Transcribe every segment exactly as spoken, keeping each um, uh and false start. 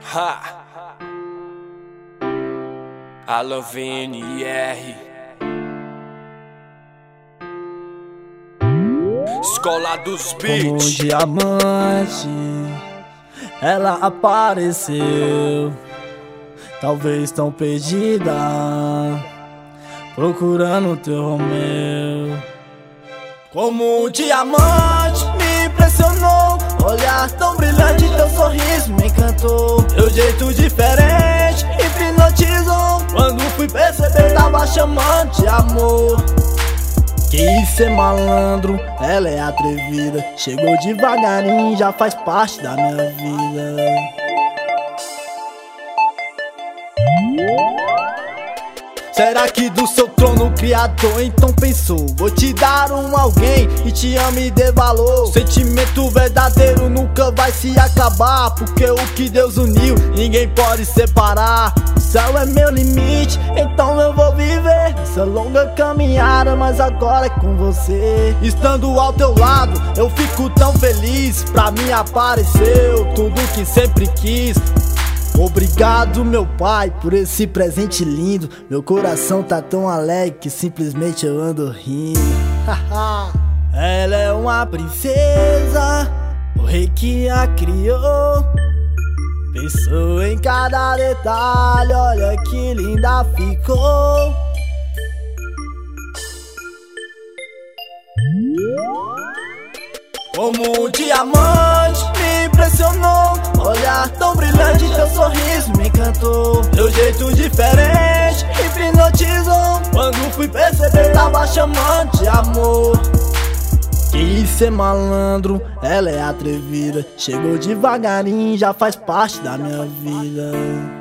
Ha. Alô V N R, Escola dos Beats. Como um diamante, ela apareceu, talvez tão perdida, procurando teu Romeu. Como um diamante me impressionou, olhar tão brilhante, teu sorriso me encantou, teu jeito diferente hipnotizou. Quando fui perceber, tava chamando de amor. Quis ser malandro, ela é atrevida, chegou devagarinho, já faz parte da minha vida. Será que do seu trono o Criador então pensou: vou te dar um alguém e te ame e dê valor. Sentimento verdadeiro nunca vai se acabar, porque o que Deus uniu ninguém pode separar. O céu é meu limite, então eu vou viver essa longa caminhada, mas agora é com você. Estando ao teu lado eu fico tão feliz, pra mim apareceu tudo que sempre quis. Obrigado, meu pai, por esse presente lindo. Meu coração tá tão alegre que simplesmente eu ando rindo. Ela é uma princesa, o rei que a criou. Pensou em cada detalhe, olha que linda ficou. Como um diamante me impressionou, olhar tão brilhante, teu sorriso me encantou, teu jeito diferente hipnotizou. Quando fui perceber, tava chamando de amor. Quis ser malandro, ela é atrevida, chegou devagarinho, já faz parte da minha vida.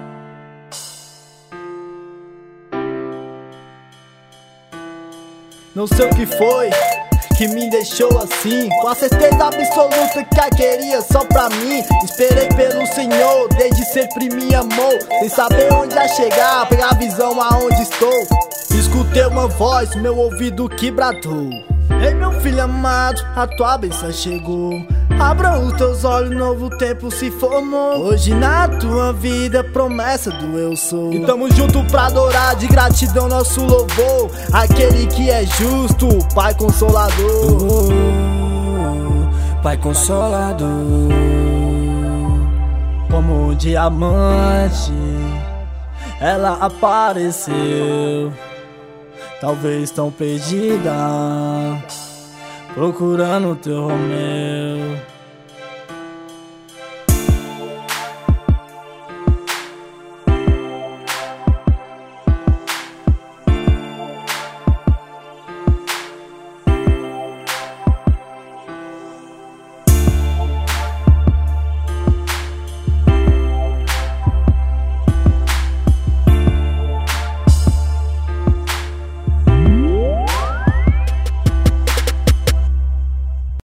Não sei o que foi que me deixou assim, com a certeza absoluta que a queria só pra mim. Esperei pelo Senhor, desde sempre me amou, sem saber onde ia chegar, pegar a visão aonde estou. Escutei uma voz no meu ouvido que bradou: ei meu filho amado, a tua bênção chegou. Abra os teus olhos, novo tempo se formou. Hoje na tua vida, promessa do eu sou. E tamo junto pra adorar, de gratidão nosso louvor, aquele que é justo, Pai Consolador. Pai Consolador. Como um diamante, ela apareceu, talvez tão perdida, procurando teu Romeu.